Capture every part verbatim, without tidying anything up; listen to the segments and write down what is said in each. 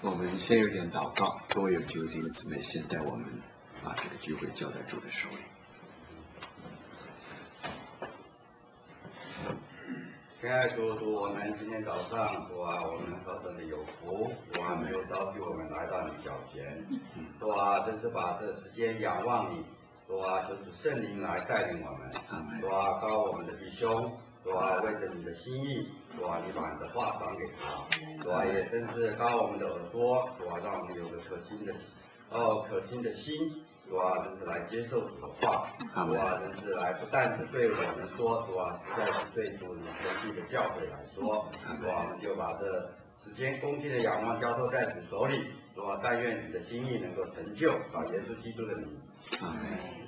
我们先有点祷告，各位有机会弟兄姊妹，先带我们把这个聚会交在主的手里。 亲爱的主，主我们今天早上，主啊，我们何等的有福，主啊，没有召集我们来到你脚前，主啊，真是把这时间仰望你，主啊，求主圣灵来带领我们，主啊，高我们的弟兄，主啊，为着你的心意，主啊，你把你的话传给他，主啊，也真是高我们的耳朵，主啊，让我们有个可听的，哦，可听的心。主啊，真是来接受主的话，主啊，真是来不但是对我们说，主啊，实在是对主你全体的教会来说，主啊，我们就把这时间恭敬的仰望交托在主手里，主啊，但愿你的心意能够成就，把耶稣基督的名。 阿门。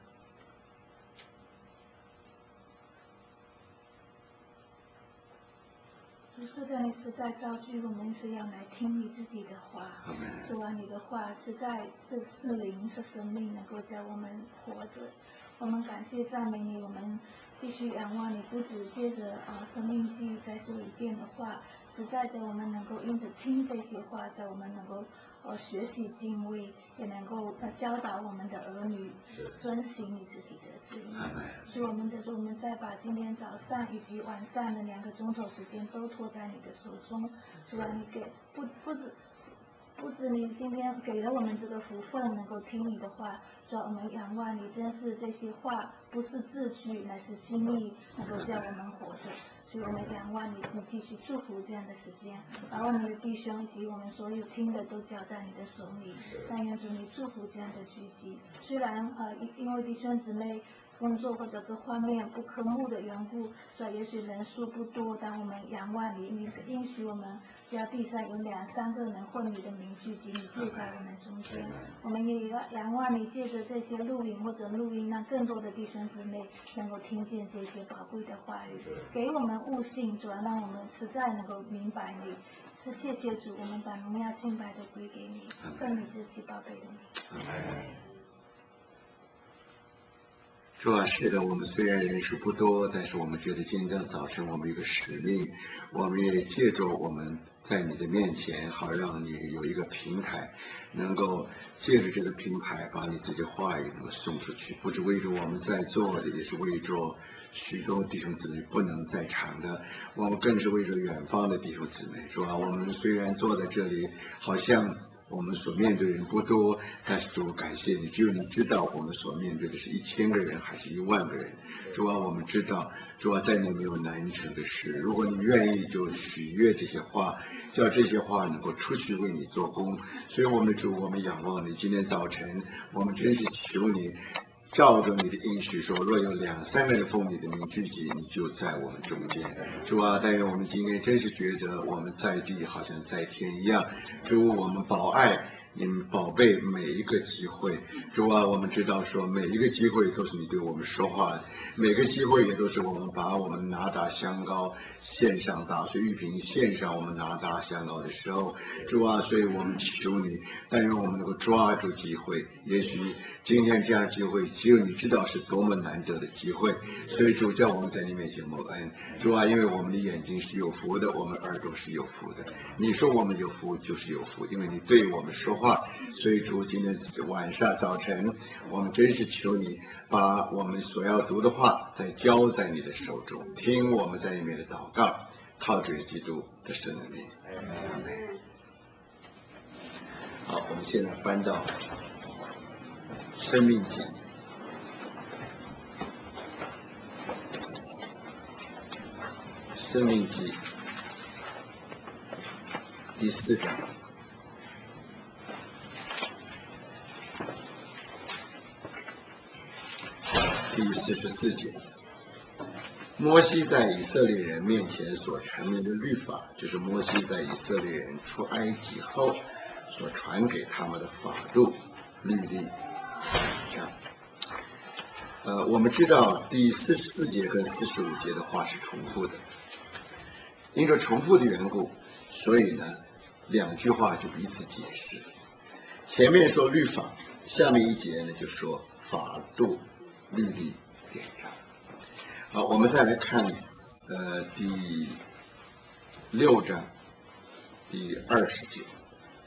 主是的，你实在造就我们是要来听你自己的话。主啊，你的话实在是是灵是生命，能够叫我们活着。我们感谢赞美你，我们继续仰望你，不止借着啊生命记再说一遍的话，实在的我们能够因着听这些话，在我们能够呃学习敬畏，也能够呃教导我们的儿女遵行你自己的旨意。所以我们的主，我们再把今天早上以及晚上的两个钟头时间都托在你的手中。主啊，你给不不止不止你今天给了我们这个福分，能够听你的话。主啊，我们仰望你，真是这些话不是字句，乃是经历，能够叫我们活着。所以我们仰望你，你继续祝福这样的时间，把我们的弟兄以及我们所有听的都交在你的手里。但愿主你祝福这样的聚集。虽然呃因为弟兄姊妹工作或者各方面不科目的缘故，所以也许人数不多，但我们仰望你，你应许我们，只要地上有两三个能混你的名聚集，你就在我们中间。我们也要仰望你，借着这些录影或者录音，让更多的弟兄姊妹能够听见这些宝贵的话语，给我们悟性，主要让我们实在能够明白你。是谢谢主，我们把荣耀敬拜都归给你，奉你自己宝贝的名。 主啊，是的，我们虽然人数不多，但是我们觉得今天早晨我们有个使命，我们也借着我们在你的面前，好让你有一个平台，能够借着这个平台把你自己的话语能够送出去，不是为着我们在座的，也是为着许多弟兄姊妹不能在场的，我们更是为着远方的弟兄姊妹，是吧？我们虽然坐在这里，好像我们所面对的人不多，但是主感谢你，只有你知道我们所面对的是一千个人还是一万个人。主啊，我们知道，主啊，在你没有难成的事。如果你愿意，就喜悦这些话，叫这些话能够出去为你做工。所以我们的主，我们仰望你。今天早晨，我们真是求你，照着你的应许说，若有两三个人奉你的名聚集，你就在我们中间。主啊，但愿我们今天真是觉得我们在地好像在天一样。主，我们保爱你们宝贝每一个机会。主啊，我们知道说每一个机会都是你对我们说话，每个机会也都是我们把我们拿大香膏献上大水玉瓶，献上我们拿大香膏的时候。主啊，所以我们求你，但愿我们能够抓住机会。也许今天这样机会只有你知道是多么难得的机会，所以主叫我们在你面前蒙恩。主啊，因为我们的眼睛是有福的，我们耳朵是有福的。你说我们有福就是有福，因为你对我们说话。所以主，今天晚上早晨，我们真是求你把我们所要读的话再交在你的手中，听我们在里面的祷告，靠着基督的圣名。阿门。好，我们现在翻到生命记。生命记第四章。第四十四节，摩西在以色列人面前所陈明的律法，就是摩西在以色列人出埃及后所传给他们的法度、律例。这样，呃，我们知道第四十四节跟四十五节的话是重复的，因着重复的缘故，所以呢，两句话就彼此解释。前面说律法，下面一节呢就说法度。律例典章。好，我们再来看呃第六章第二十节。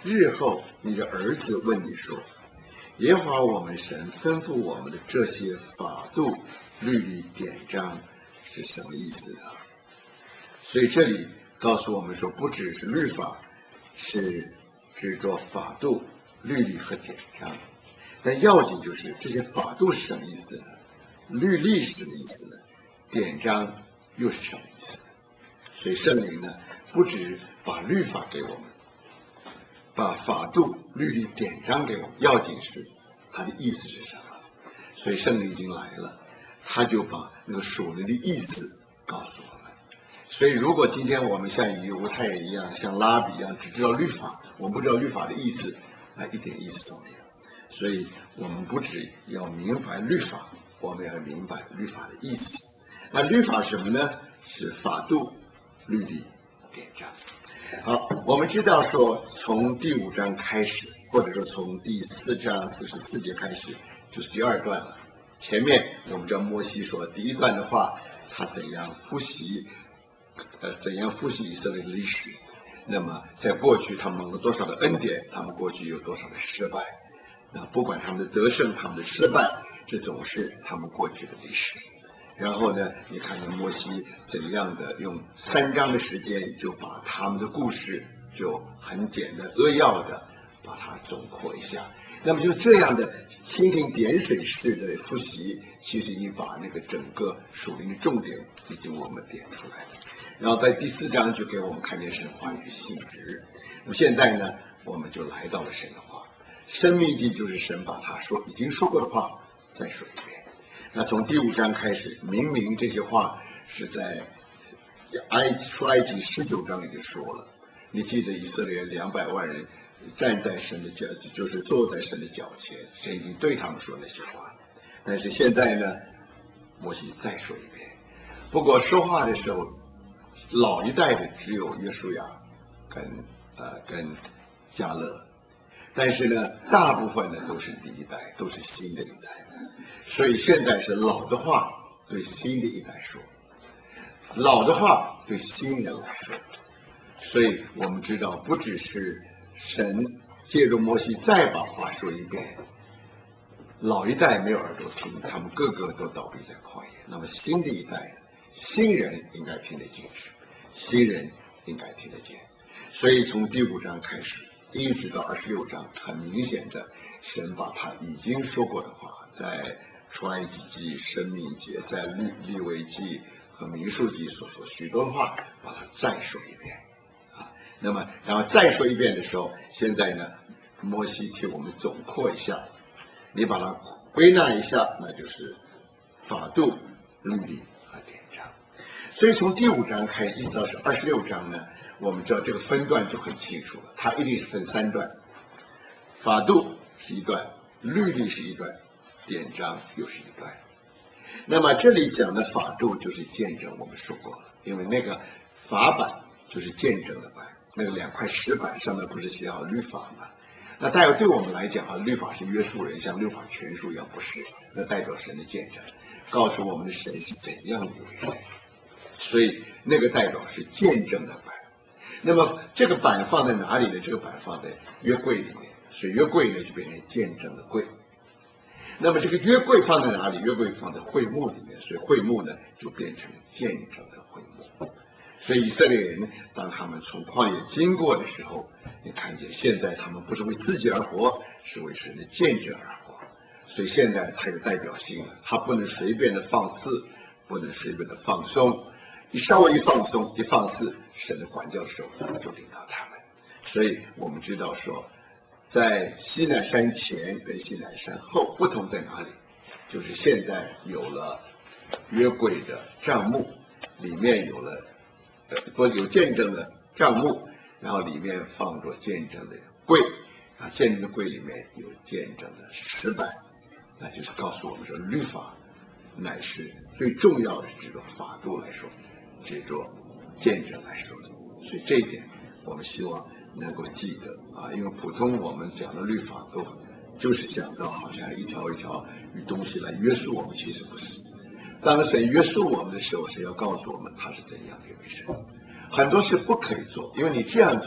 日后你的儿子问你说，耶和华我们神吩咐我们的这些法度、律例、典章是什么意思呢？所以这里告诉我们说，不只是律法，是指着法度、律例和典章，但要紧就是这些法度是什么意思呢？律例是什么意思呢？典章又是什么意思呢？所以圣灵呢，不只把律法给我们，把法度、律例、典章给我们，要紧是它的意思是什么。所以圣灵已经来了，他就把那个属灵的意思告诉我们。所以如果今天我们像犹太人一样，像拉比一样，只知道律法，我们不知道律法的意思，那一点意思都没有。所以我们不只要明白律法，我们要明白律法的意思。那律法什么呢？是法度、律例、典章。好，我们知道说，从第五章开始，或者说从第四章四十四节开始，就是第二段了。前面我们知道摩西说，第一段的话，他怎样复习，呃，怎样复习以色列的历史。那么在过去他们蒙了多少的恩典，他们过去有多少的失败。那不管他们的得胜，他们的失败，这总是他们过去的历史。然后呢，你看看摩西怎样的用三章的时间就把他们的故事就很简单扼要的把它总括一下。那么就这样的蜻蜓点水式的复习，其实已经把那个整个属灵的重点已经我们点出来了。然后在第四章就给我们看见神话语的性质。那么现在呢，我们就来到了神的话，生命记就是神把他说已经说过的话再说一遍。那从第五章开始，明明这些话是在埃出埃及十九章已经说了。你记得以色列两百万人站在神的脚，就是坐在神的脚前，神已经对他们说那些话。但是现在呢，摩西再说一遍。不过说话的时候，老一代的只有约书亚跟呃跟迦勒，但是呢，大部分呢都是第一代，都是新的一代。所以现在是老的话对新的一代说，老的话对新人来说。所以我们知道，不只是神借着摩西再把话说一遍，老一代没有耳朵听，他们个个都倒闭在旷野。那么新的一代，新人应该听得进去，新人应该听得见。所以从第五章开始一直到二十六章，很明显的神把他已经说过的话，在出埃及记、申命记、在律利未记和民数记所说许多话，把它再说一遍啊。那么然后再说一遍的时候，现在呢，摩西替我们总括一下，你把它归纳一下，那就是法度、律例和典章。所以从第五章开始一直到是二十六章呢，我们知道这个分段就很清楚了，它一定是分三段，法度是一段，律例是一段，典章又是一段。那么这里讲的法度就是见证，我们说过了，因为那个法版就是见证的版，那个两块石板上面不是写好律法吗？那代表对我们来讲啊，律法是约束人，像律法全书一样，不是，那代表神的见证，告诉我们的神是怎样的一位神，所以那个代表是见证的版。那么这个版放在哪里呢？这个版放在约柜里面，所以约柜呢就变成见证的柜。那么这个约柜放在哪里？约柜放在会幕里面，所以会幕呢就变成见证的会幕。所以以色列人当他们从旷野经过的时候，你看见现在他们不是为自己而活，是为神的见证而活。所以现在它有代表性了，它不能随便的放肆，不能随便的放松。一稍微一放松一放肆，神的管教手就领导他们。所以我们知道说，在西奈山前跟西奈山后不同在哪里？就是现在有了约柜的帐幕，里面有了呃不有见证的帐幕，然后里面放着见证的柜，啊，见证的柜里面有见证的石板，那就是告诉我们说，律法乃是最重要的，是指着法度来说，指着见证来说的。所以这一点我们希望能够记得啊，因为普通我们讲的律法都就是想到好像一条一条与东西来约束我们，其实不是。当神约束我们的时候，神要告诉我们他是怎样的一位神。很多事不可以做，因为你这样做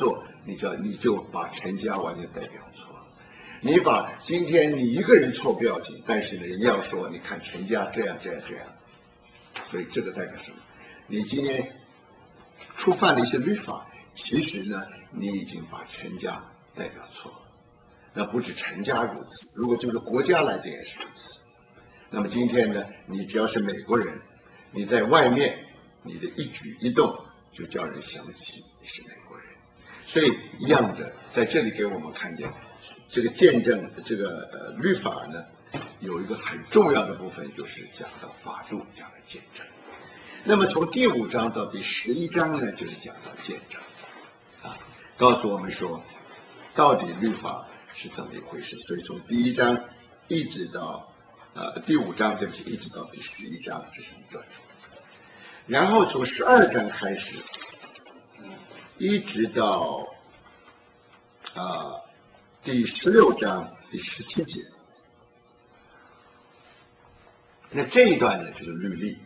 你知道你就把陈家完全代表错了。你把今天你一个人错不要紧，但是呢，人家要说你看陈家这样这样这样，所以这个代表什么？你今天触犯了一些律法，其实呢，你已经把陈家代表错了。那不止陈家如此，如果就是国家来讲也是如此。那么今天呢，你只要是美国人，你在外面你的一举一动就叫人想起你是美国人。所以一样的，在这里给我们看见这个见证这个呃律法呢，有一个很重要的部分，就是讲到法度，讲到见证。那么从第五章到第十一章呢，就是讲到见证啊，告诉我们说到底律法是怎么一回事。所以从第一章一直到呃第五章，对不起，一直到第十一章，这是一段。然后从十二章开始，一直到啊、呃、第十六章第十七节，那这一段呢就是律例。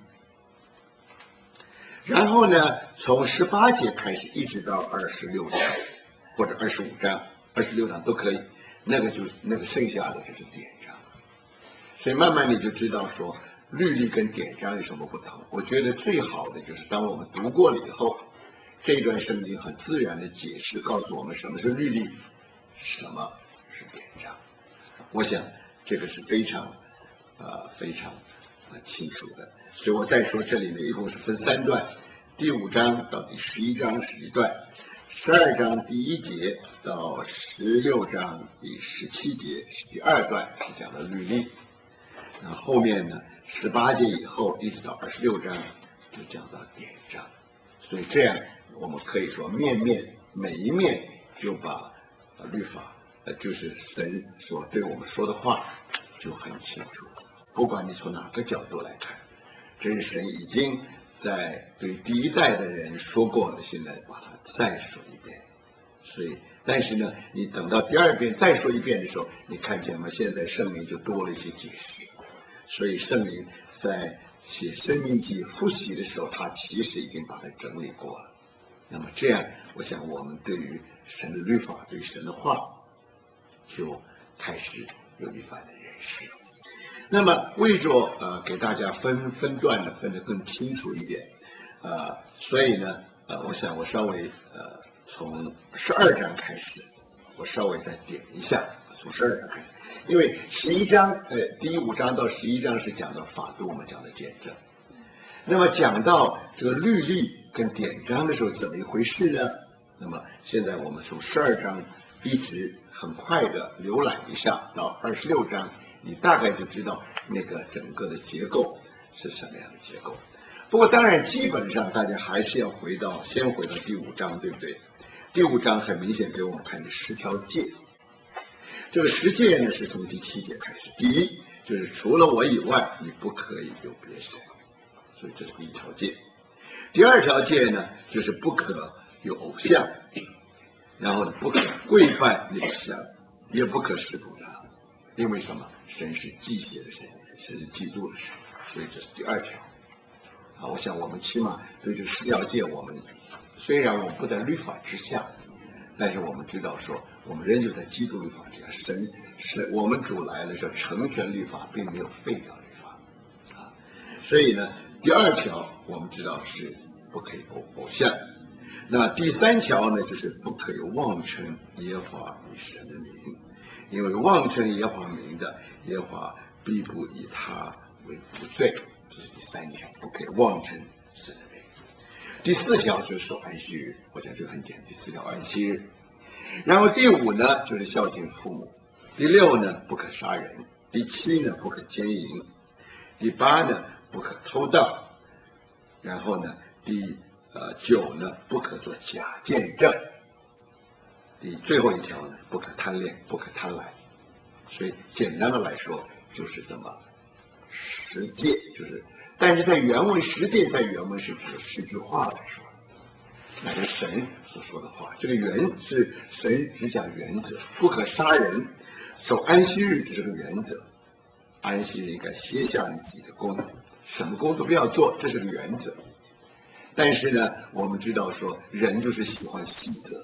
然后呢，从十八节开始一直到二十六章或者二十五章、二十六章都可以，那个就那个剩下的就是典章。所以慢慢你就知道说律例跟典章有什么不同。我觉得最好的就是当我们读过了以后，这段圣经很自然的解释告诉我们什么是律例，什么是典章。我想这个是非常呃非常呃清楚的。所以我再说这里呢，一共是分三段，第五章到第十一章是一段，十二章第一节到十六章第十七节是第二段，是讲的律例。那后面呢，十八节以后一直到二十六章就讲到典章。所以这样我们可以说面面每一面就把呃律法呃就是神所对我们说的话就很清楚，不管你从哪个角度来看，这是神已经在对第一代的人说过了，现在把它再说一遍。所以但是呢，你等到第二遍再说一遍的时候，你看见吗？现在圣灵就多了一些解释。所以圣灵在写申命记复习的时候，他其实已经把它整理过了。那么这样我想我们对于神的律法，对于神的话就开始有一番的认识。那么为着呃给大家分分段的分得更清楚一点，呃所以呢呃我想我稍微呃从十二章开始，我稍微再点一下，从十二章开始。因为十一章呃第五章到十一章是讲到法度，我们讲的见证。那么讲到这个律例跟典章的时候怎么一回事呢？那么现在我们从十二章一直很快的浏览一下到二十六章，你大概就知道那个整个的结构是什么样的结构。不过当然基本上大家还是要回到先回到第五章，对不对？第五章很明显给我们看的十条诫。这个十诫呢是从第七节开始。第一就是除了我以外你不可以有别神，所以这是第一条诫。第二条诫呢就是不可有偶像，然后呢不可跪拜那个像，也不可侍奉他。因为什么？神是祭邪的神，神是嫉妒的神，所以这是第二条。啊，我想我们起码对这十条诫，我们虽然我们不在律法之下，但是我们知道说我们仍旧在基督律法之下。神是我们主来了说成全律法，并没有废掉律法啊。所以呢第二条我们知道是不可以偶偶像。那第三条呢就是不可以妄称耶和华为神的名，因为妄称耶和华名的，耶和华必不以他为不罪。这是第三条，不可以妄称神的名。第四条就是守安息日，我想这个很简单，第四条安息日。然后第五呢就是孝敬父母，第六呢不可杀人，第七呢不可奸淫，第八呢不可偷盗，然后呢第呃九呢不可做假见证，第最后一条呢不可贪恋，不可贪婪。所以简单的来说就是这么十诫，就是但是在原文十诫在原文是指十句话来说，那是神所说的话。这个原是神只讲原则，不可杀人，守安息日只是个原则，安息日应该歇下你自己的工，什么工都不要做，这是个原则。但是呢我们知道说人就是喜欢细则，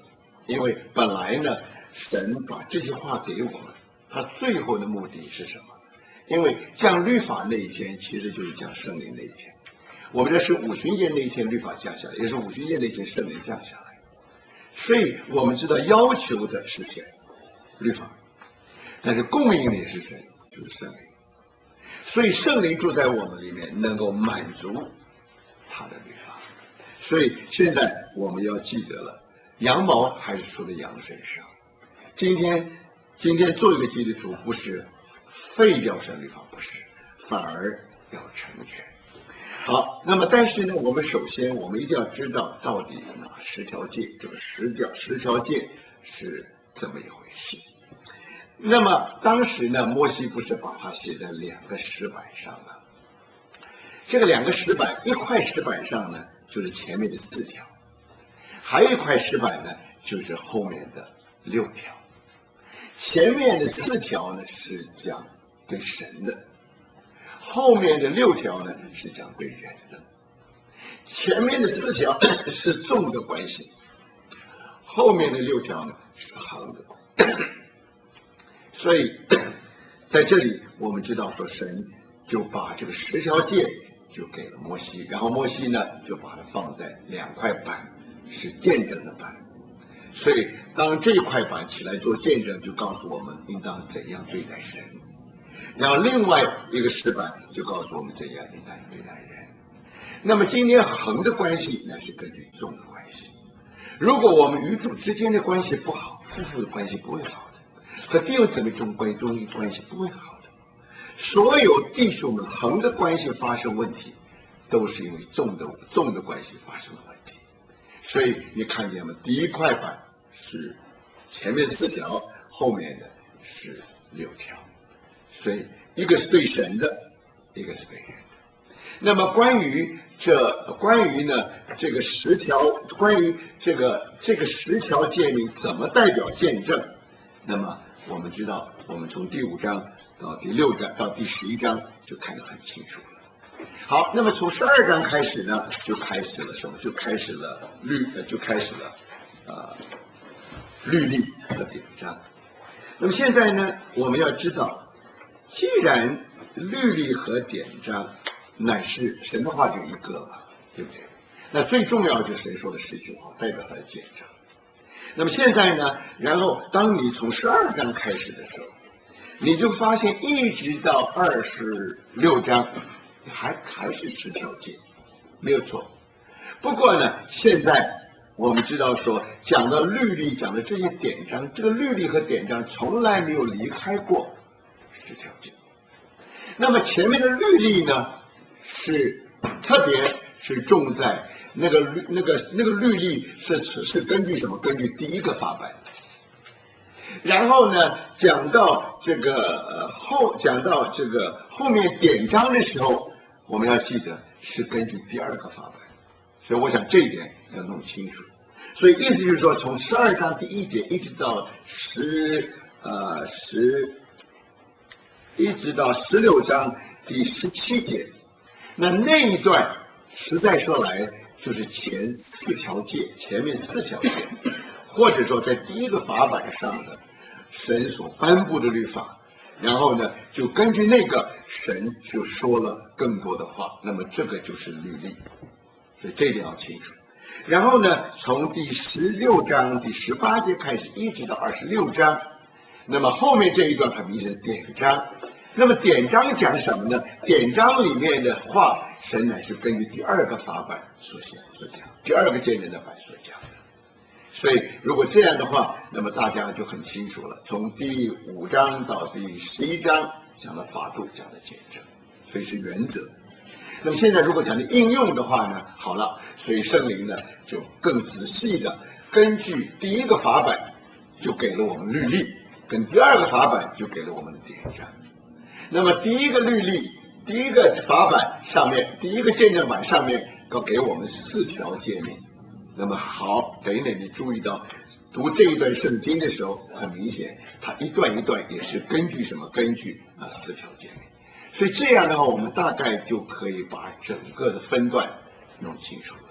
因为本来呢，神把这些话给我们，他最后的目的是什么？因为降律法那一天，其实就是降圣灵那一天。我们这是五旬节那一天律法降下来，也是五旬节那一天圣灵降下来。所以我们知道要求的是谁？律法。但是供应的也是谁？就是圣灵。所以圣灵住在我们里面，能够满足他的律法。所以现在我们要记得了，羊毛还是出在羊身上。今天今天做一个基督徒，不是废掉神律法，不是，反而要成全。好，那么但是呢，我们首先我们一定要知道到底哪十条诫，这个十条十条诫是怎么一回事。那么当时呢，摩西不是把它写在两个石板上吗？这个两个石板，一块石板上呢，就是前面的四条，还有一块石板呢，就是后面的六条。前面的四条呢是讲对神的，后面的六条呢是讲对人的。前面的四条是纵的关系，后面的六条呢是横的。所以在这里我们知道说，神就把这个十条诫就给了摩西，然后摩西呢就把它放在两块板，是见证的板。所以当这块板起来做见证，就告诉我们应当怎样对待神，然后另外一个石板就告诉我们怎样应当对待人。那么今天横的关系那是根据纵的关系。如果我们与主之间的关系不好，夫妇的关系不会好的，和弟兄姊妹中关中关系不会好的。所有弟兄们横的关系发生问题，都是因为纵的纵的关系发生了问题。所以你看见吗？第一块板是前面四条，后面的是六条。所以一个是对神的，一个是对人的。那么关于这关于呢这个十条，关于这个这个十条诫命怎么代表见证？那么我们知道，我们从第五章到第六章到第十一章就看得很清楚了。好，那么从十二章开始呢，就开始了什么？就开始了律，就开始了呃律例和典章。那么现在呢，我们要知道，既然律例和典章乃是神的话就一个了，对不对？那最重要就是神说的十句话，代表他的见证。那么现在呢，然后当你从十二章开始的时候，你就发现一直到二十六章还还是十条诫，没有错。不过呢，现在我们知道说，讲到律例，讲的这些典章，这个律例和典章从来没有离开过十条诫。那么前面的律例呢，是特别是重在那个律那个那个律例是是根据什么？根据第一个法版。然后呢，讲到这个呃后讲到这个后面典章的时候，我们要记得是根据第二个法版。所以我想这一点要弄清楚。所以意思就是说，从十二章第一节一直到十呃十，一直到十六章第十七节，那那一段实在说来就是前四条诫，前面四条诫，或者说在第一个法版上的神所颁布的律法，然后呢，就根据那个神就说了更多的话，那么这个就是律例。所以这一点要清楚。然后呢，从第十六章第十八节开始，一直到二十六章，那么后面这一段很明显是典章。那么典章讲什么呢？典章里面的话，神乃是根据第二个法版所写所讲，第二个见证的版所讲的。所以如果这样的话，那么大家就很清楚了。从第五章到第十一章讲了法度，讲了见证，所以是原则。那么现在如果讲的应用的话呢，好了，所以圣灵呢就更仔细的根据第一个法版就给了我们律例，跟第二个法版就给了我们的典章。那么第一个律例，第一个法版上面，第一个见证版上面要给我们四条诫命。那么好，等一等，你注意到读这一段圣经的时候，很明显它一段一段也是根据什么？根据啊四条诫命。所以这样的话，我们大概就可以把整个的分段弄清楚了。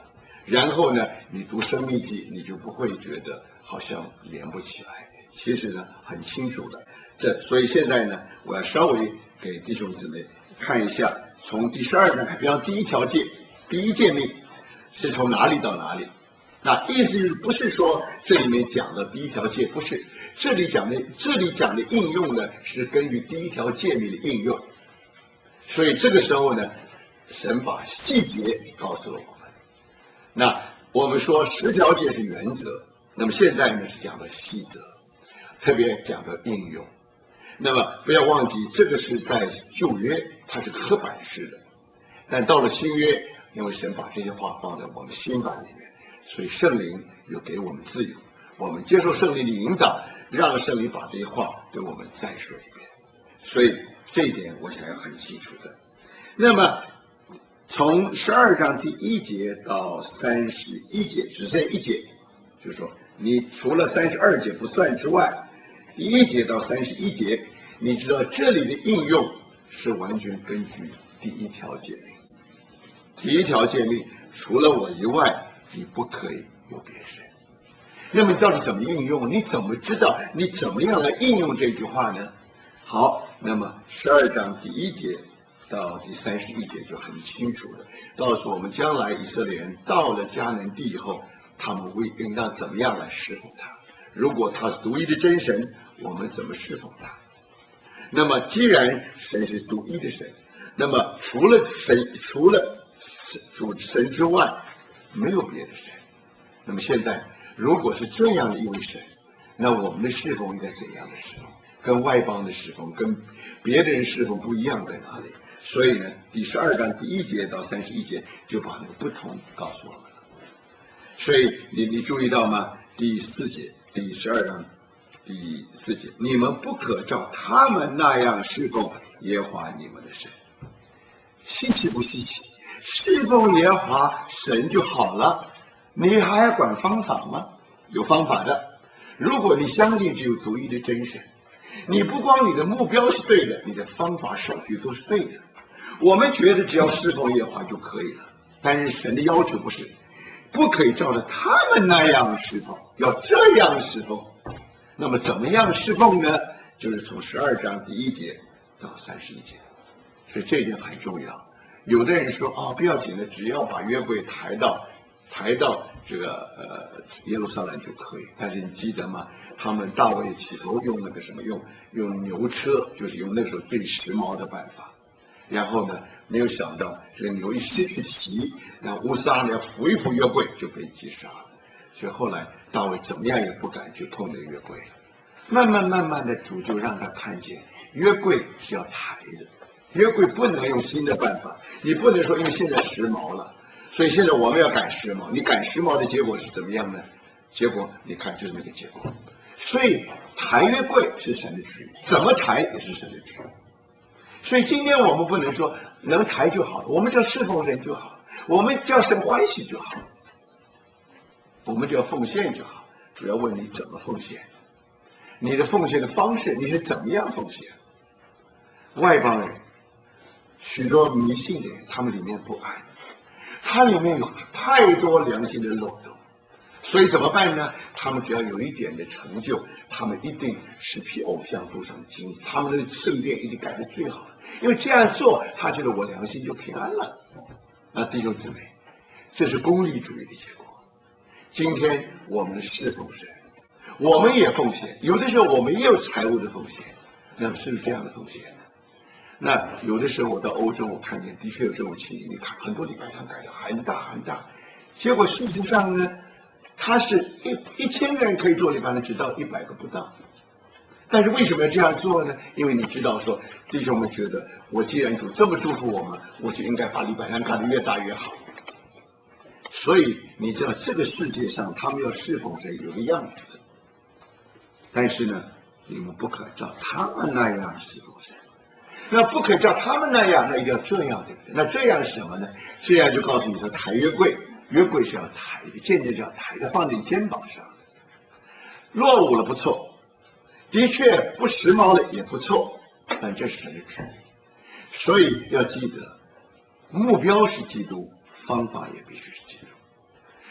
然后呢，你读生命记，你就不会觉得好像连不起来。其实呢，很清楚的。这所以现在呢，我要稍微给弟兄姊妹看一下，从第十二章，比方第一条诫，第一诫命是从哪里到哪里？那意思就是不是说这里面讲的第一条诫，不是这里讲的，这里讲的应用呢是根据第一条诫命的应用。所以这个时候呢，神把细节告诉了我们。那我们说十条诫是原则，那么现在呢是讲的细则，特别讲的应用。那么不要忘记，这个是在旧约，它是刻板式的，但到了新约，因为神把这些话放在我们心版里面，所以圣灵又给我们自由，我们接受圣灵的引导，让圣灵把这些话对我们再说一遍。所以这一点我想要很清楚的。那么从十二章第一节到三十一节，只剩一节，就是说你除了三十二节不算之外，第一节到三十一节，你知道这里的应用是完全根据第一条诫命。第一条诫命，除了我以外，你不可以有别神。那么到底怎么应用？你怎么知道？你怎么样来应用这句话呢？好，那么十二章第一节到第三十一节就很清楚了，告诉我们将来以色列人到了迦南地以后，他们会应当怎么样来侍奉他。如果他是独一的真神，我们怎么侍奉他？那么既然神是独一的神，那么除了神除了主神之外，没有别的神。那么现在如果是这样的一位神，那我们的侍奉应该怎样的侍奉？跟外邦的侍奉跟别的人侍奉不一样在哪里？所以呢，第十二章第一节到三十一节就把那个不同告诉我们了。所以你你注意到吗？第四节，第十二章第四节，你们不可照他们那样侍奉耶和华你们的神。稀奇不稀奇？侍奉耶和华神就好了，你还要管方法吗？有方法的。如果你相信只有独一的真神，你不光你的目标是对的，你的方法手续都是对的。我们觉得只要侍奉耶和华就可以了，但是神的要求不是，不可以照着他们那样侍奉，要这样侍奉。那么怎么样侍奉呢？就是从十二章第一节到三十一节，所以这一点很重要。有的人说啊、哦，不要紧的，只要把约柜抬到抬到这个呃耶路撒冷就可以。但是你记得吗？他们大卫起头用那个什么，用用牛车，就是用那个时候最时髦的办法。然后呢，没有想到这个牛一失去骑，然后乌撒呢扶一扶约柜就被击杀了。所以后来大卫怎么样也不敢去碰这个约柜了。慢慢慢慢的，主就让他看见约柜是要抬的，约柜不能用新的办法，你不能说因为现在时髦了，所以现在我们要赶时髦。你赶时髦的结果是怎么样呢？结果你看就是那个结果。所以抬约柜是神的旨意，怎么抬也是神的旨意。所以今天我们不能说能抬就好，我们叫侍奉神就好，我们叫神欢喜就好，我们就要奉献就好。主要问你怎么奉献，你的奉献的方式，你是怎么样奉献？外邦人，许多迷信的人，他们里面不安，他里面有太多良心的漏洞，所以怎么办呢？他们只要有一点的成就，他们一定是比偶像多上经，他们的圣殿一定改得最好，因为这样做，他觉得我良心就平安了。那弟兄姊妹，这是功利主义的结果。今天我们侍奉神，我们也奉献，有的时候我们也有财务的奉献，那么是不是这样的奉献呢？那有的时候我到欧洲，我看见的确有这种情形，你看很多礼拜堂改得很大很大，结果事实上呢，他是一一千个人可以做礼拜堂，只到一百个不到。但是为什么要这样做呢？因为你知道说，弟兄们觉得我既然主这么祝福我们，我就应该把礼拜堂干得越大越好。所以你知道这个世界上他们要侍奉神有个样子的，但是呢，你们不可照他们那样侍奉神。那不可以照他们那样，那一定要这样的。那这样是什么呢？这样就告诉你说，抬约柜，约柜是要抬的，见证是要抬的，放在你肩膀上。落伍了不错，的确不时髦了也不错，但这是神的旨意。所以要记得，目标是基督，方法也必须是基督。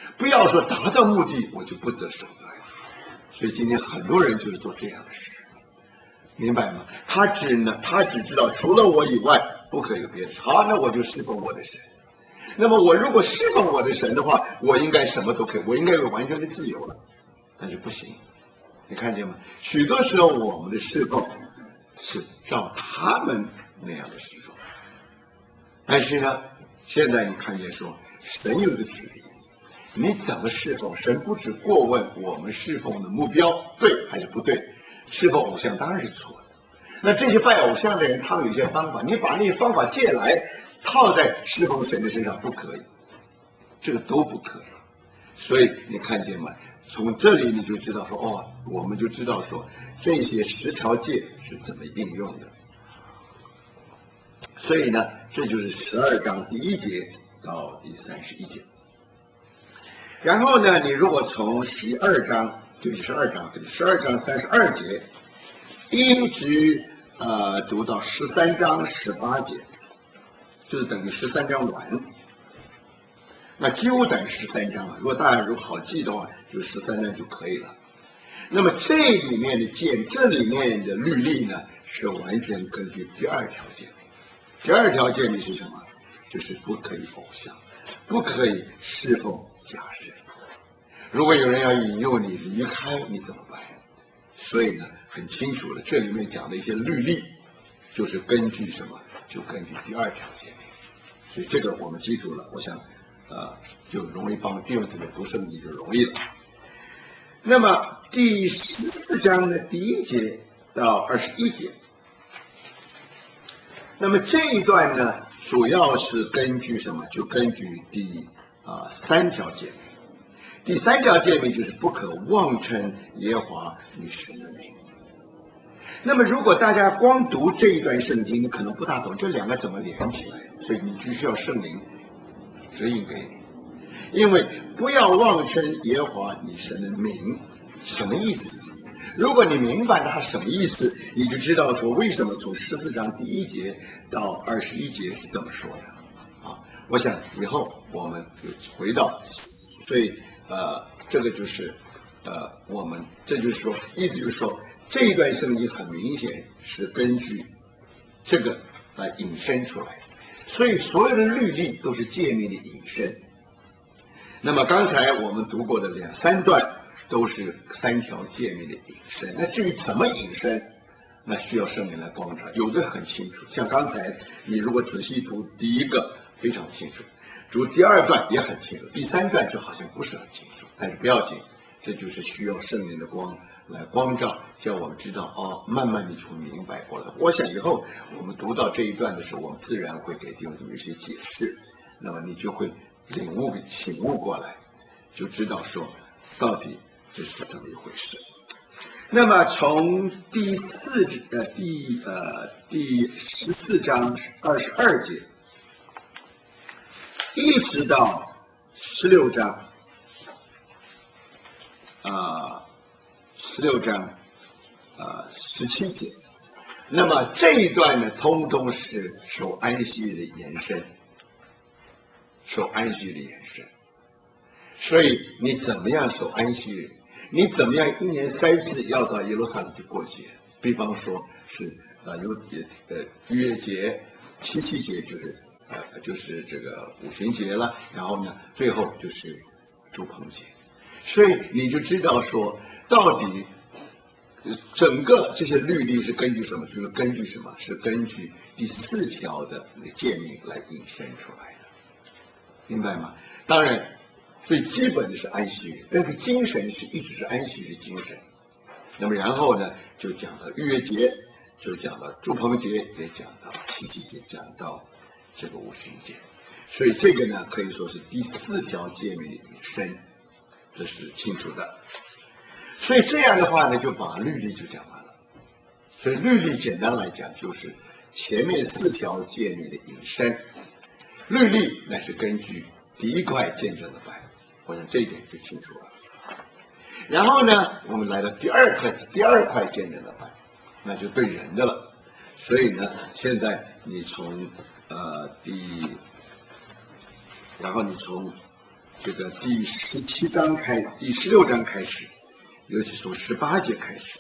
不要说达到目的我就不择手段。所以今天很多人就是做这样的事，明白吗？他只呢，他只知道除了我以外不可以有别的。好，那我就侍奉我的神。那么我如果侍奉我的神的话，我应该什么都可以，我应该有完全的自由了。但是不行，你看见吗？许多时候我们的侍奉是照他们那样的侍奉，但是呢，现在你看见说神有一个指引，你怎么侍奉？神不只过问我们侍奉的目标对还是不对，侍奉偶像当然是错的。那这些拜偶像的人，他们有一些方法，你把那些方法借来套在侍奉神的身上，不可以，这个都不可以。所以你看见吗？从这里你就知道说，哦，我们就知道说这些十条诫是怎么应用的。所以呢，这就是十二章第一节到第三十一节。然后呢，你如果从十二章，对，十二章，对，十二章三十二节，一直呃读到十三章十八节，就是等于十三章完。那几乎等于十三章了。如果大家如果好记的话，就十三章就可以了。那么这里面的诫，这里面的律例呢，是完全根据第二条诫命。第二条诫命是什么？就是不可以偶像，不可以侍奉假神。如果有人要引诱你离开，你怎么办？所以呢，很清楚了，这里面讲的一些律例，就是根据什么？就根据第二条诫命。所以这个我们记住了，我想，呃，就容易帮弟兄姊妹读圣经就容易了。那么第十四章的第一节到二十一节，那么这一段呢，主要是根据什么？就根据第啊、呃、三条诫命。第三条诫命就是不可妄称耶和华你神的名。那么如果大家光读这一段圣经，你可能不大懂这两个怎么连起来，所以你必须要圣灵指引给你。因为不要妄称耶和华你神的名，什么意思？如果你明白它什么意思，你就知道说为什么从十四章第一节到二十一节是这么说的啊。我想以后我们就回到，所以呃，这个就是呃，我们这就是说，意思就是说，这一段圣经很明显是根据这个来引申出来的，所以所有的律例都是诫命的引申。那么刚才我们读过的两三段都是三条诫命的引申。那至于怎么引申，那需要圣灵来光照。有的很清楚，像刚才你如果仔细读第一个非常清楚，读第二段也很清楚，第三段就好像不是很清楚，但是不要紧，这就是需要圣灵的光来光照，叫我们知道哦，慢慢你就会明白过来。我想以后我们读到这一段的时候，我们自然会给弟兄姊妹一些解释，那么你就会领悟醒悟过来，就知道说到底这是怎么一回事。那么从第四呃第呃第十四章二十二节一直到十六章啊十六章啊十七节，那么这一段呢，通通是守安息日的延伸，守安息日的延伸。所以你怎么样守安息日？你怎么样一年三次要到耶路撒冷去过节？比方说是呃有呃逾越节、七七节，就是呃就是这个五旬节了，然后呢最后就是住棚节。所以你就知道说，到底整个这些律例是根据什么？就是根据什么？是根据第四条的那个诫命来引申出来的，明白吗？当然。最基本的是安息日，那个精神是一直是安息日的精神。那么然后呢，就讲到逾越节，就讲到住棚节，也讲到七七节，讲到这个五旬节。所以这个呢，可以说是第四条诫命的引申，这是清楚的。所以这样的话呢，就把律例就讲完了。所以律例简单来讲，就是前面四条诫命的引申，律例乃是根据第一块见证的拜。我想这一点就清楚了。然后呢，我们来到第二块，第二块见证的拜，那就对人的了。所以呢，现在你从呃第，然后你从这个第十七章开，第十六章开始，尤其从十八节开始，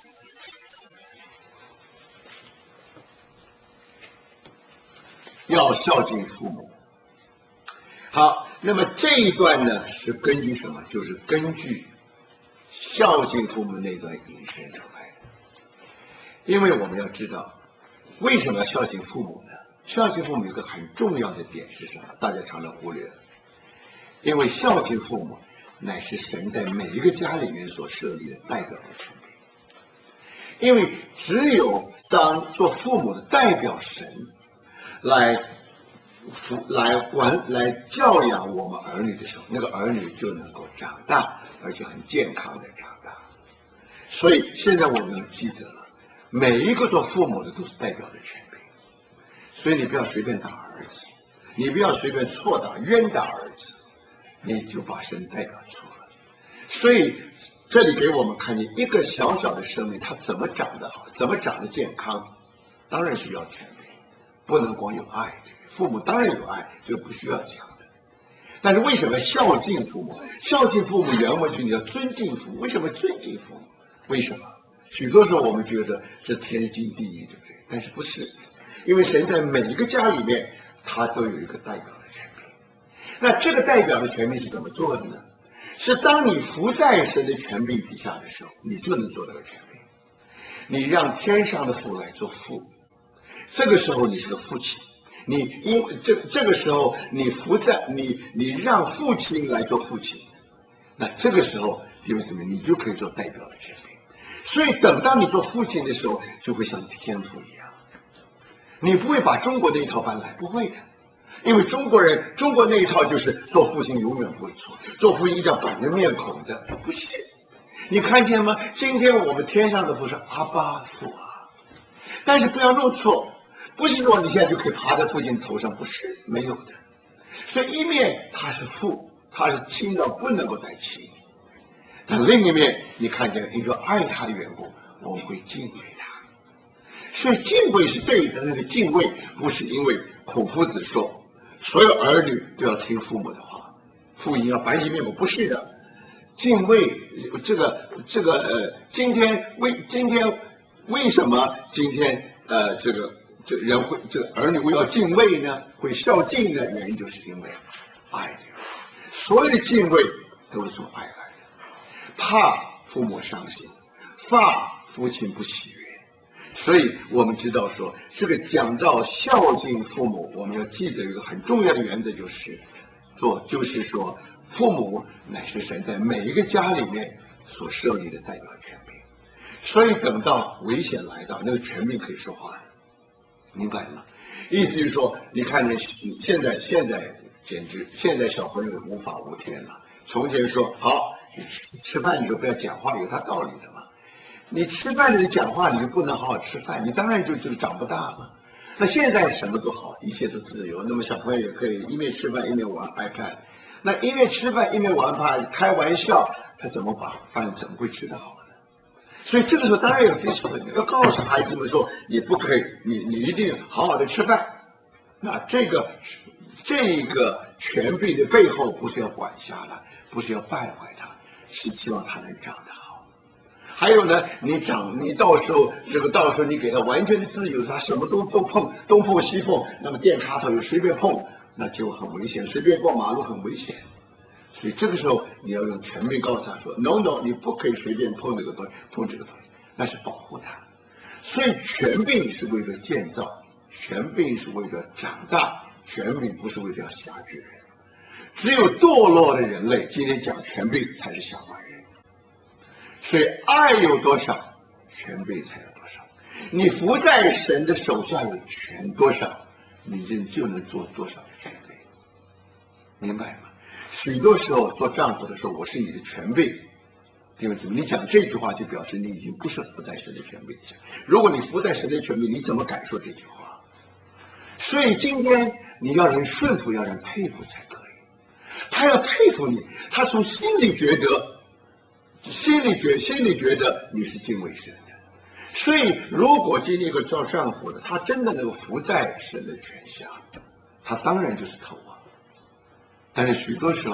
要孝敬父母。好，那么这一段呢是根据什么？就是根据孝敬父母那段引申出来的。因为我们要知道，为什么要孝敬父母呢？孝敬父母有个很重要的点是什么？大家常常忽略了。因为孝敬父母乃是神在每一个家里面所设立的代表的权柄。因为只有当做父母的代表神来来管来教养我们儿女的时候，那个儿女就能够长大，而且很健康的长大。所以现在我们要记得了，每一个做父母的都是代表的权柄。所以你不要随便打儿子，你不要随便错打冤打儿子，你就把神代表错了。所以这里给我们看见一个小小的生命，它怎么长得好，怎么长得健康，当然需要权柄，不能光有爱。父母当然有爱，这不需要讲的。但是为什么孝敬父母？孝敬父母原文就你要尊敬父母。为什么尊敬父母？为什么？许多时候我们觉得这天经地义，对不对？但是不是，因为神在每一个家里面，他都有一个代表的权柄。那这个代表的权柄是怎么做的呢？是当你服在神的权柄底下的时候，你就能做这个权柄。你让天上的父来做父，这个时候你是个父亲。你因为这这个时候你服在你你让父亲来做父亲，那这个时候因为什么？你就可以做代表的权柄。所以等到你做父亲的时候，就会像天父一样。你不会把中国那一套搬来，不会的，因为中国人中国那一套就是做父亲永远不会错，做父亲一定要板着面孔的，不是。你看见吗？今天我们天上的父是阿爸父啊，但是不要弄错。不是说你现在就可以爬在父亲头上，不是，没有的。所以一面他是父，他是亲到不能够再亲，但另一面你看见因为爱他的缘故，我们会敬畏他。所以敬畏是对的，那个敬畏不是因为孔夫子说所有儿女都要听父母的话，父亲要板起面孔，不是的。敬畏这个这个呃，今天为今天为什么今天呃这个。这人会，这个儿女会要敬畏呢，会孝敬的原因，就是因为爱的。所有的敬畏都是从爱来的，怕父母伤心，怕父亲不喜悦。所以我们知道说，这个讲到孝敬父母，我们要记得一个很重要的原则，就是做，就是说，父母乃是神在每一个家里面所设立的代表权柄。所以等到危险来到，那个权柄可以说话了。明白吗？意思就是说，你看那现在现在简直现在小朋友无法无天了。从前说好，你吃吃饭的时候不要讲话，有他道理的嘛。你吃饭的时候讲话，你就不能好好吃饭，你当然就这个长不大嘛。那现在什么都好，一切都自由，那么小朋友也可以一面吃饭一面玩 iPad。那一面吃饭一面玩 iPad， 开玩笑，他怎么把饭怎么会吃得好？所以这个时候当然有 discipline， 要告诉孩子们说，你不可以，你你一定好好的吃饭。那这个这个权柄的背后，不是要管辖他，不是要败坏他，是希望他能长得好。还有呢，你长，你到时候这个到时候你给他完全的自由，他什么都都碰，东碰西碰，那么电插头又随便碰，那就很危险，随便过马路很危险。所以这个时候你要用权柄告诉他说 no no， 你不可以随便碰这个东西，碰这个东西，那是保护他。所以权柄是为了建造，权柄是为了长大，权柄不是为了要辖制人。只有堕落的人类今天讲权柄才是小坏人。所以爱有多少，权柄才有多少。你服在神的手下有权多少，你就就能做多少的权柄。明白吗？许多时候做丈夫的时候，我是你的权柄，弟兄姊妹，你讲这句话就表示你已经不是服在神的权柄底下。如果你服在神的权柄，你怎么敢说这句话？所以今天你要人顺服，要人佩服才可以。他要佩服你，他从心里觉得，心里觉心里觉得你是敬畏神的。所以如果今天一个做丈夫的，他真的能够服在神的权下，他当然就是头啊。但是许多时候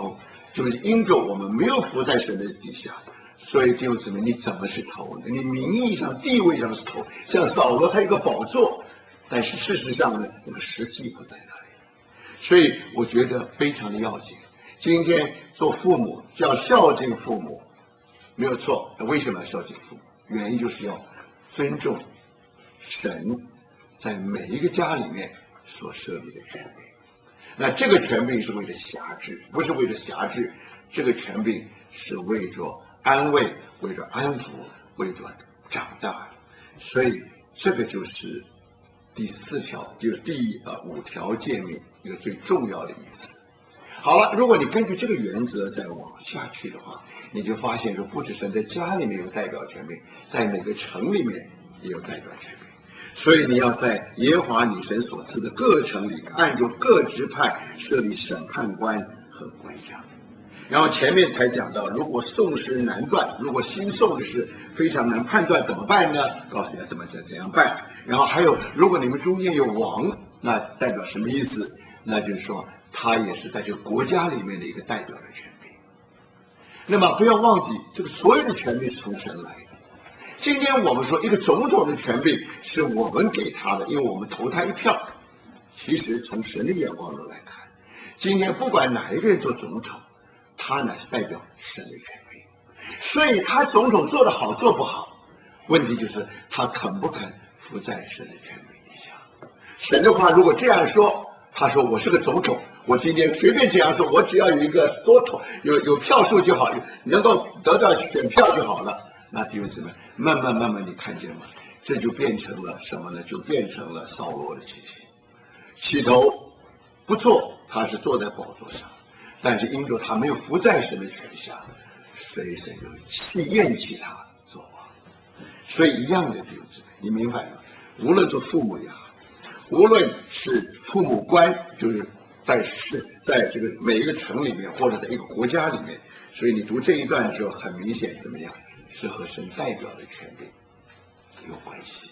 就是因着我们没有服在神的底下，所以弟兄姊妹，你怎么是头呢？你名义上、地位上是头，像扫罗他有个宝座，但是事实上呢，那个实际不在那里。所以我觉得非常的要紧。今天做父母就要孝敬父母，没有错。为什么要孝敬父母？原因就是要尊重神在每一个家里面所设立的权柄。那这个权柄是为了辖制，不是为了辖制，这个权柄是为着安慰，为着安抚，为着长大。所以这个就是第四条，就是第呃五条诫命一个最重要的意思。好了，如果你根据这个原则再往下去的话，你就发现说，不只神在家里面有代表权柄，在每个城里面也有代表权柄。所以你要在耶和华你神所赐的各城里，按照各支派设立审判官和官长。然后前面才讲到，如果宋诗难断，如果新宋的事非常难判断怎么办呢？告诉你要怎么怎怎样办。然后还有，如果你们中间有王，那代表什么意思？那就是说他也是在这个国家里面的一个代表的权柄。那么不要忘记，这个所有的权柄是从神来的。今天我们说一个总统的权柄是我们给他的，因为我们投他一票。其实从神的眼光中来看，今天不管哪一个人做总统，他乃是代表神的权柄。所以他总统做得好做不好，问题就是他肯不肯服在神的权柄底下。神的话如果这样说，他说我是个总统，我今天随便这样说，我只要有一个多头有有票数就好，能够得到选票就好了。那弟兄姊妹，慢慢慢慢你看见吗？这就变成了什么呢？就变成了扫罗的情形。起头不错，他是坐在宝座上，但是因着他没有服在神的权下，所以神就弃厌弃他做王。所以一样的弟兄姊妹，你明白吗？无论做父母也好，无论是父母官，就是在是在这个每一个城里面，或者在一个国家里面，所以你读这一段的时候，很明显怎么样？是和神代表的权柄有关系。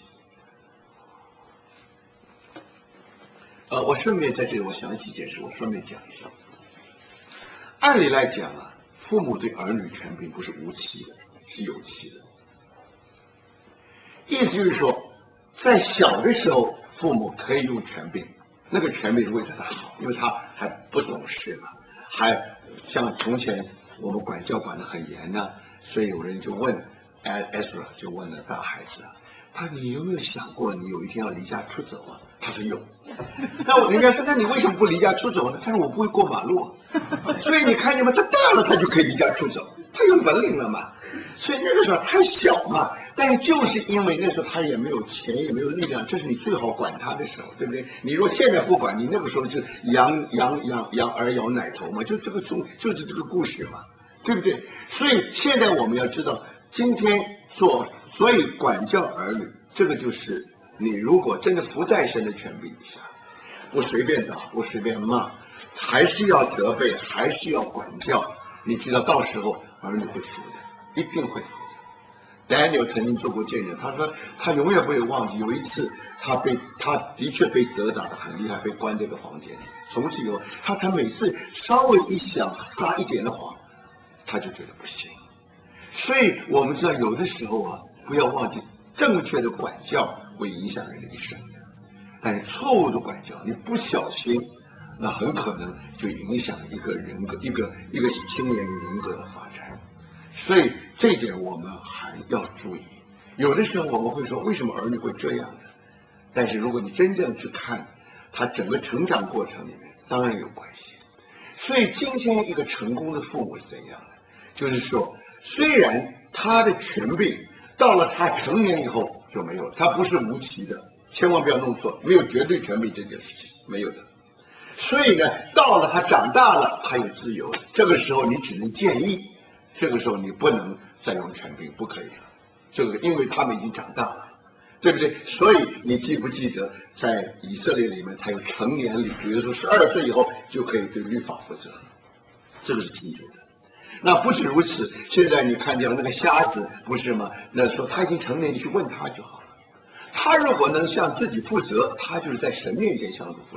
呃，我顺便在这里，我想起一件事，我顺便讲一下。按理来讲啊，父母对儿女权柄不是无期的，是有期的。意思就是说，在小的时候，父母可以用权柄，那个权柄是为了他好，因为他还不懂事嘛，还像从前我们管教管得很严呢、啊。所以有人就问 Ezra 就问了大孩子啊，他说你有没有想过你有一天要离家出走啊？他说有。那我人家说那你为什么不离家出走呢？他说我不会过马路。所以你看见吗？他大了他就可以离家出走，他有本领了嘛。所以那个时候太小嘛，但是就是因为那时候他也没有钱也没有力量，这是你最好管他的时候，对不对？你如果现在不管，你那个时候就养养养养儿摇奶头嘛，就这个中就是这个故事嘛。对不对？所以现在我们要知道，今天做所以管教儿女，这个就是你如果真的服在神的权柄底下，不随便打，不随便骂，还是要责备，还是要管教。你知道，到时候儿女会服的，一定会服的。Daniel 曾经做过见证，他说他永远不会忘记有一次他被他的确被责打得很厉害，被关这个房间里。从此以后，他他每次稍微一想撒一点的谎，他就觉得不行。所以我们知道有的时候啊，不要忘记正确的管教会影响人的一生，但是错误的管教你不小心，那很可能就影响一个人格一个一个青年人格的发展。所以这点我们还要注意。有的时候我们会说为什么儿女会这样呢？但是如果你真正去看他整个成长过程里面，当然有关系。所以今天一个成功的父母是怎样的？就是说，虽然他的权柄到了他成年以后就没有了，他不是无期的，千万不要弄错，没有绝对权柄这件事情，没有的。所以呢，到了他长大了，他有自由了，这个时候你只能建议，这个时候你不能再用权柄，不可以了。这个因为他们已经长大了，对不对？所以你记不记得，在以色列里面才有成年礼，比如说十二岁以后就可以对律法负责，这个是清楚的。那不止如此，现在你看见那个瞎子不是吗？那说他已经成年，你去问他就好了。他如果能向自己负责，他就是在神面前向主负责。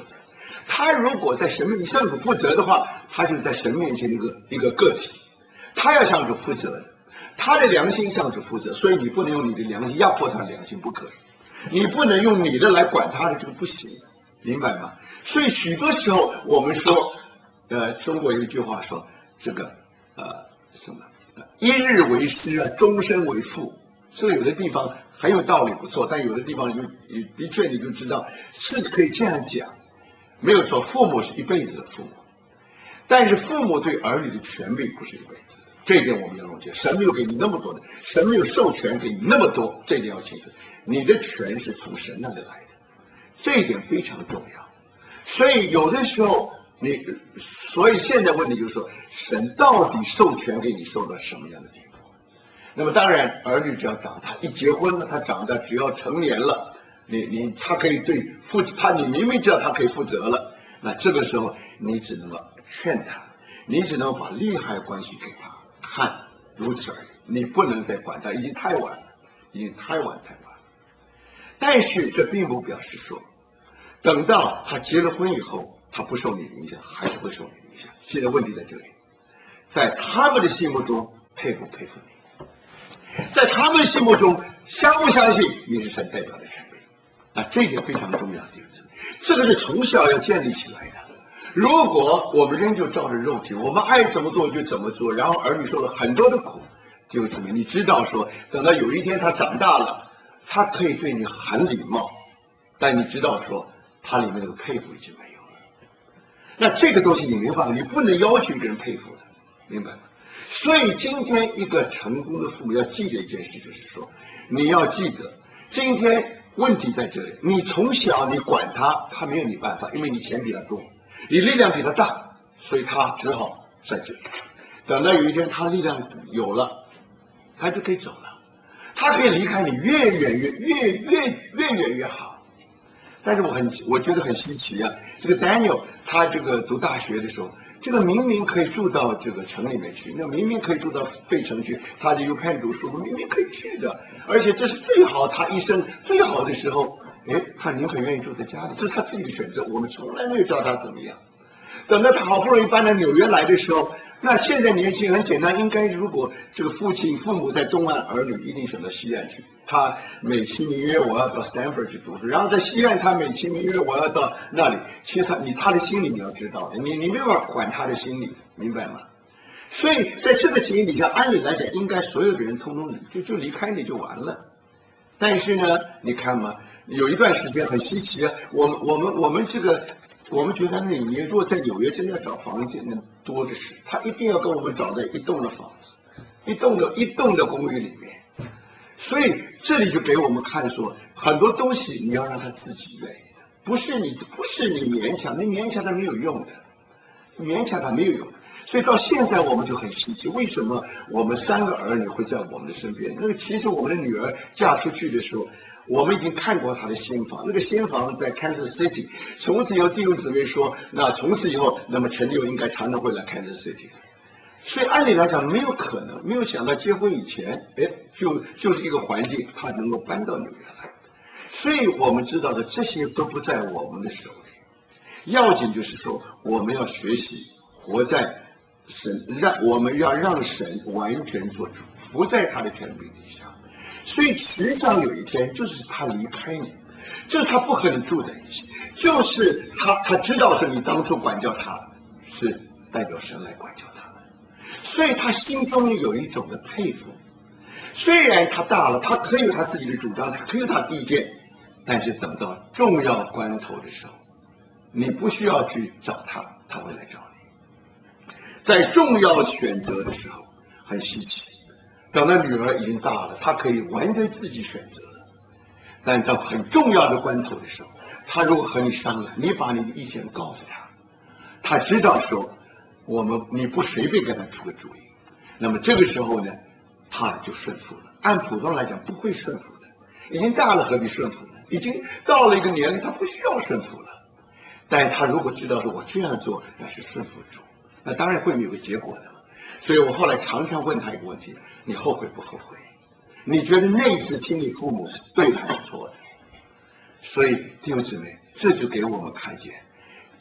他如果在神面前向主负责的话，他就是在神面前的一个一个个体，他要向主负责的，他的良心向主负责，所以你不能用你的良心压迫他的良心，不可以，你不能用你的来管他的，这个不行，明白吗？所以许多时候我们说，呃，中国有一句话说，这个呃什么，一日为师啊，终身为父。这个有的地方很有道理，不错，但有的地方就的确你就知道是可以这样讲，没有错，父母是一辈子的父母，但是父母对儿女的权柄不是一辈子的，这一点我们要弄清。神没有给你那么多的，神没有授权给你那么多，这一点要清楚。你的权是从神那里来的，这一点非常重要。所以有的时候你，所以现在问题就是说，神到底授权给你授到什么样的地步？那么当然，儿女只要长大，一结婚了，他长大只要成年了，你你他可以对负他，你明明知道他可以负责了，那这个时候你只能够劝他，你只能把利害关系给他看，如此而已。你不能再管他，已经太晚了，已经太晚太晚了。但是这并不表示说，等到他结了婚以后，他不受你的影响，还是会受你的影响。现在问题在这里，在他们的心目中佩不佩服你？在他们心目中，相不相信你是神代表的权柄？啊，这一点非常重要的一个，这个是从小要建立起来的。如果我们仍旧照着肉体，我们爱怎么做就怎么做，然后儿女受了很多的苦，弟兄姊妹，你知道说，等到有一天他长大了，他可以对你很礼貌，但你知道说，他里面那个佩服已经没有了。那这个东西你没办法，你不能要求一个人佩服的，明白吗？所以今天一个成功的父母要记得一件事，就是说，你要记得，今天问题在这里，你从小你管他，他没有你办法，因为你钱比他多，你力量比他大，所以他只好在这里。等到有一天他力量有了，他就可以走了，他可以离开你越远越越越越远越好。但是我很我觉得很稀奇啊，这个 Daniel 他这个读大学的时候，这个明明可以住到这个城里面去，那明明可以住到费城去，他就 UPenn 读书，明明可以去的，而且这是最好他一生最好的时候，哎，他宁可愿意住在家里，这是他自己的选择，我们从来没有知道他怎么样。等到他好不容易搬到纽约来的时候，那现在年轻人很简单，应该如果这个父亲父母在东岸，儿女一定选择西岸去。他美其名曰我要到 Stanford 去读书，然后在西岸他美其名曰我要到那里。其实他你他的心里你要知道的，你你没办法管他的心理，明白吗？所以在这个情形底下，按理来讲，应该所有的人通通就就离开你就完了。但是呢，你看嘛，有一段时间很稀奇啊，我们我们我们这个。我们觉得你你如果在纽约真的要找房子，那多的是，他一定要跟我们找在一栋的房子，一栋的一栋的公寓里面。所以这里就给我们看说，很多东西你要让他自己愿意的，不是你不是你勉强，你勉强他没有用的，勉强他没有用的。所以到现在我们就很稀奇，为什么我们三个儿女会在我们的身边？那个其实我们的女儿嫁出去的时候，我们已经看过她的新房，那个新房在 Kansas City。从此以后，弟兄姊妹说，那从此以后，那么陈六应该常常会来 Kansas City。所以按理来讲，没有可能，没有想到结婚以前，哎，就就是一个环境，他能够搬到纽约来。所以我们知道的这些都不在我们的手里，要紧就是说，我们要学习活在神，让我们要让神完全做主，不在他的权柄底下。所以迟早有一天，就是他离开你，就是他不和你住在一起，就是他他知道说你当初管教他是代表神来管教他们，所以他心中有一种的佩服。虽然他大了，他可以有他自己的主张，他可以有他的意见，但是等到重要关头的时候，你不需要去找他，他会来找你。在重要选择的时候，很稀奇。等到女儿已经大了，她可以完全自己选择了，但到很重要的关头的时候，她如果和你商量，你把你的意见告诉她，她知道说我们你不随便跟她出个主意，那么这个时候呢，她就顺服了。按普通来讲不会顺服的，已经大了何必顺服呢？已经到了一个年龄，她不需要顺服了。但她如果知道说我这样做那是顺服主，那当然会有个结果的。所以我后来常常问他一个问题，你后悔不后悔？你觉得那一次听你父母是对还是错的？所以弟兄姊妹，这就给我们看见，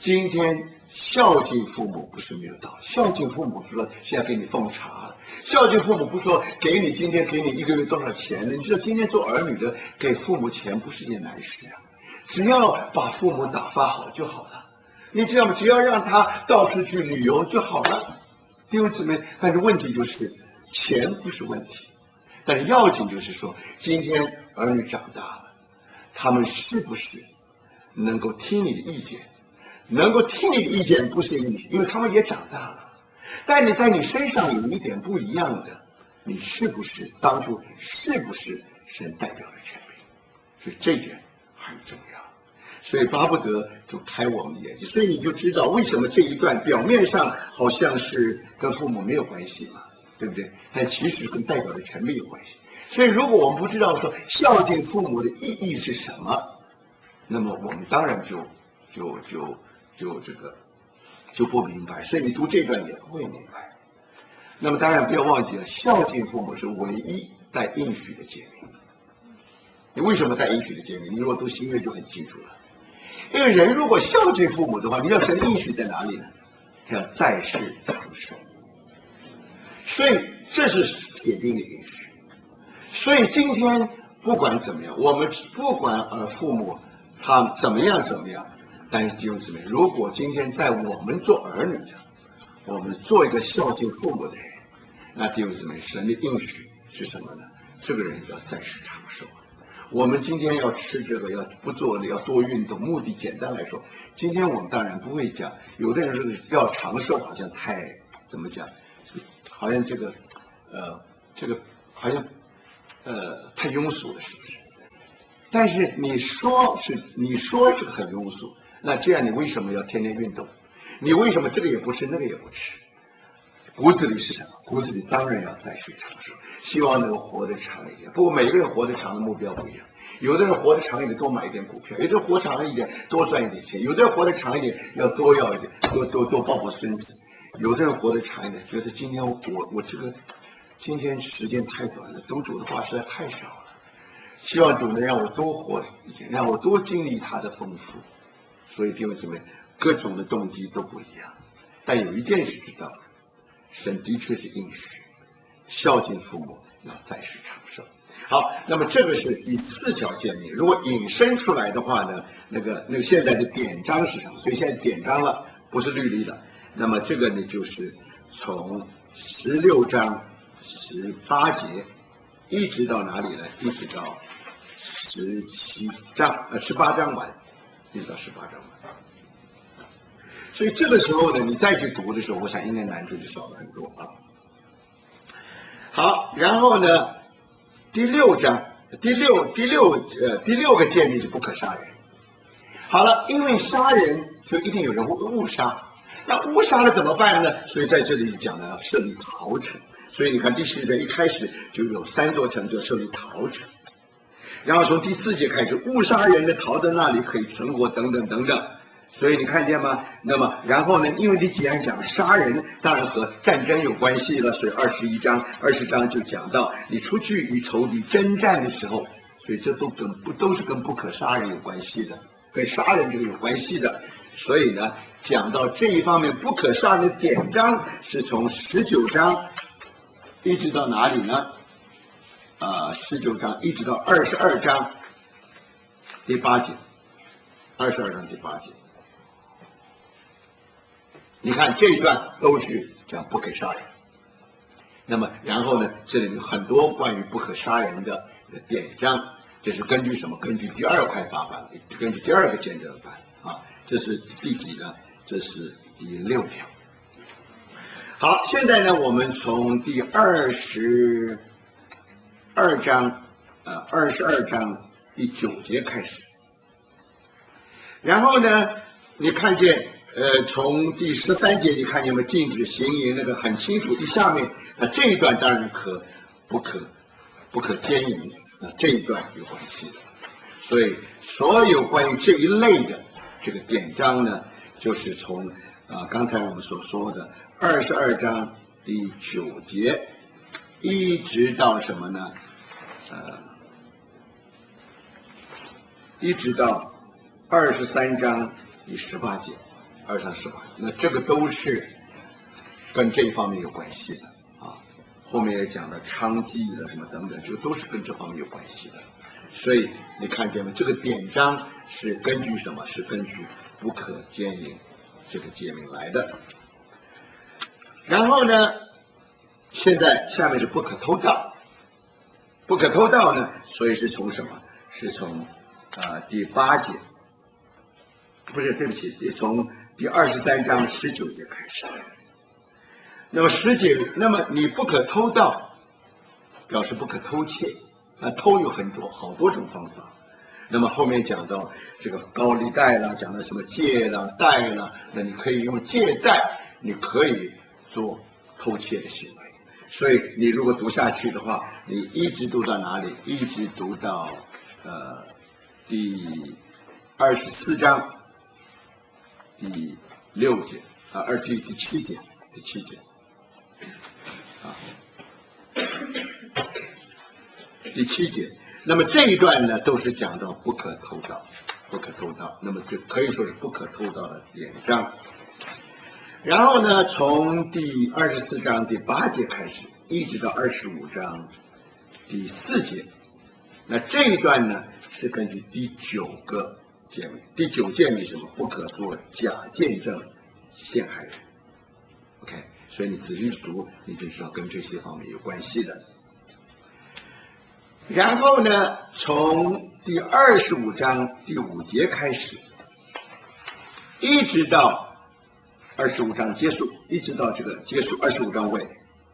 今天孝敬父母不是没有道理，孝敬父母不是说现在给你奉茶了，孝敬父母不是说给你今天给你一个月多少钱呢？你知道今天做儿女的给父母钱不是件难事啊，只要把父母打发好就好了。你知道吗？只要让他到处去旅游就好了。弟兄姊妹，但是问题就是钱不是问题，但是要紧就是说，今天儿女长大了，他们是不是能够听你的意见？能够听你的意见不是一个问题，因为他们也长大了。但你在你身上有一点不一样的，你是不是当初是不是神代表的权柄？所以这点很重要。所以巴不得就开我们的眼睛，所以你就知道为什么这一段表面上好像是跟父母没有关系嘛，对不对？但其实跟代表的权柄有关系。所以如果我们不知道说孝敬父母的意义是什么，那么我们当然就就就就这个就不明白。所以你读这段也不会明白。那么当然不要忘记了，孝敬父母是唯一带应许的诫命。你为什么带应许的诫命？你如果读新约就很清楚了。因为人如果孝敬父母的话，你要神的应许在哪里呢？他要在世长寿，所以这是铁定的应许。所以今天不管怎么样，我们不管呃父母他怎么样怎么样，但是弟兄姊妹，如果今天在我们做儿女的，我们做一个孝敬父母的人，那弟兄姊妹，神的应许是什么呢？这个人要在世长寿。我们今天要吃这个，要不做的，要多运动。目的简单来说，今天我们当然不会讲，有的人说要长寿，好像太怎么讲，好像这个，呃，这个好像，呃，太庸俗了，是不是？但是你说是你说这个很庸俗，那这样你为什么要天天运动？你为什么这个也不吃，那个也不吃？骨子里是什么？骨子里当然要在世长寿，希望能够活得长一点。不过每个人活得长的目标不一样，有的人活得长一点多买一点股票，有的人活长一点多赚一点钱，有的人活得长一点要多要一点，多多多抱抱孙子，有的人活得长一点觉得今天我我这个今天时间太短了，读主的话实在太少了，希望主能让我多活一点，让我多经历他的丰富。所以弟兄姊妹，各种的动机都不一样，但有一件事知道，神的确是应许孝敬父母要在世长寿。好，那么这个是第四条诫命。如果引申出来的话呢，那个那个现在的典章是什么？所以现在典章了，不是律例了。那么这个呢，就是从十六章十八节一直到哪里呢？一直到十七章呃十八章完，一直到十八章完。所以这个时候呢，你再去读的时候，我想应该难处就少了很多啊。好，然后呢，第六章第六第六呃第六个诫命是不可杀人。好了，因为杀人就一定有人会误杀，那误杀了怎么办呢？所以在这里讲呢，要设立逃城。所以你看第十节一开始就有三座城，就设立逃城。然后从第四节开始，误杀人的逃到那里可以存活，等等等等。所以你看见吗？那么然后呢？因为你既然讲杀人，当然和战争有关系了，所以二十一章、二十章就讲到你出去与仇敌征战的时候，所以这都跟不都是跟不可杀人有关系的，跟杀人这个有关系的。所以呢，讲到这一方面不可杀人的典章，是从十九章一直到哪里呢？啊，十九章一直到二十二章第八节，二十二章第八节。你看这一段都是讲不可杀人，那么然后呢，这里有很多关于不可杀人的典章，这是根据什么？根据第二块法版，根据第二个见证版啊，这是第几呢？这是第六条。好，现在呢，我们从第二十二章，呃，二十二章第九节开始，然后呢，你看见。呃，从第十三节你看见没？禁止行淫那个很清楚。第下面那这一段当然可不可不可奸淫，那这一段有关系的。所以所有关于这一类的这个典章呢，就是从啊、呃、刚才我们所说的二十二章第九节，一直到什么呢？呃，一直到二十三章第十八节。 二十章十八，那这个都是跟这一方面有关系的啊。后面也讲了娼妓的什么等等，这个都是跟这方面有关系的。所以你看见没？这个典章是根据什么？是根据不可奸淫这个诫命来的。然后呢，现在下面是不可偷盗。不可偷盗呢，所以是从什么？是从啊、呃、第八节，不是，对不起，从第二十三章十九节开始。那么十节，那么你不可偷盗，表示不可偷窃。啊，偷有很多好多种方法。那么后面讲到这个高利贷啦，讲到什么借啦、贷啦，那你可以用借贷，你可以做偷窃的行为。所以你如果读下去的话，你一直读到哪里？一直读到呃第二十四章第六节啊，二第第七节，第七节啊。第七节，那么这一段呢，都是讲到不可偷盗，不可偷盗，那么这可以说是不可偷盗的典章。然后呢，从第二十四章第八节开始，一直到二十五章第四节，那这一段呢是根据第九个诫命，第九诫命什么？不可做假见证陷害人。OK， 所以你仔细读，你就知道跟这些方面有关系的。然后呢，从第二十五章第五节开始，一直到二十五章结束，一直到这个结束二十五章尾，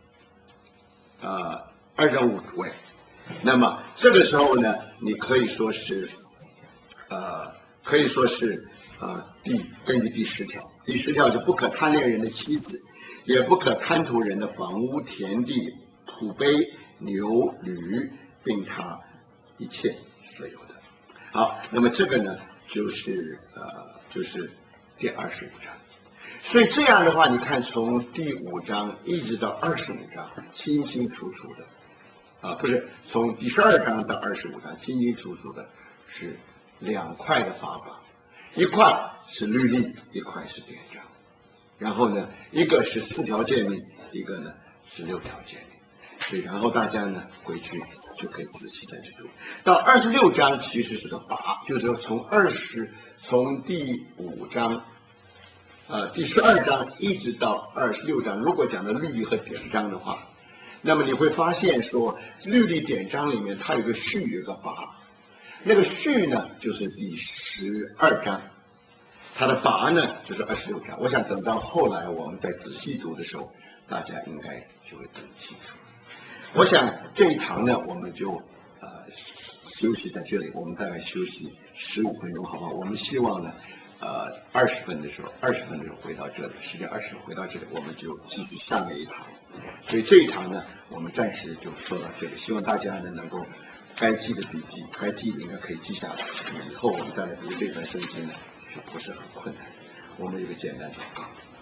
啊，二十五尾。那么这个时候呢，你可以说是，呃，可以说是呃第根据第十条，第十条就不可贪恋人的妻子，也不可贪图人的房屋、田地、土碑、牛、驴。并他一切所有的。好，那么这个呢，就是呃，就是第二十五章。所以这样的话，你看从第五章一直到二十五章，清清楚楚的，啊，不是从第十二章到二十五章，清清楚楚的是两块的法宝，一块是律例，一块是典章。然后呢，一个是四条诫命，一个呢是六条诫命。所以，然后大家呢回去就可以仔细再去读。到二十六章其实是个靶，就是说从二十从第五章，呃第十二章一直到二十六章，如果讲的律例和典章的话，那么你会发现说律例典章里面它有个序，有个靶，那个序呢就是第十二章，它的靶呢就是二十六章。我想等到后来我们再仔细读的时候，大家应该就会更清楚。我想这一堂呢，我们就呃休息在这里，我们大概休息十五分钟，好不好？我们希望呢，呃，二十分的时候，二十分的时候回到这里，时间二十分回到这里，我们就继续下面一堂。所以这一堂呢，我们暂时就说到这里，希望大家呢能够该记的笔记，该记的应该可以记下来，以后我们再来读这段圣经呢，就不是很困难。我们有个简单祷告。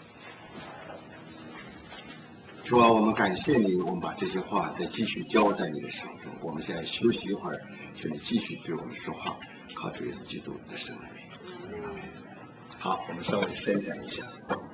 主啊，我们感谢你，我们把这些话再继续交在你的手中。我们现在休息一会儿，求你继续对我们说话，靠主耶稣基督的圣名。好，我们稍微伸展一下。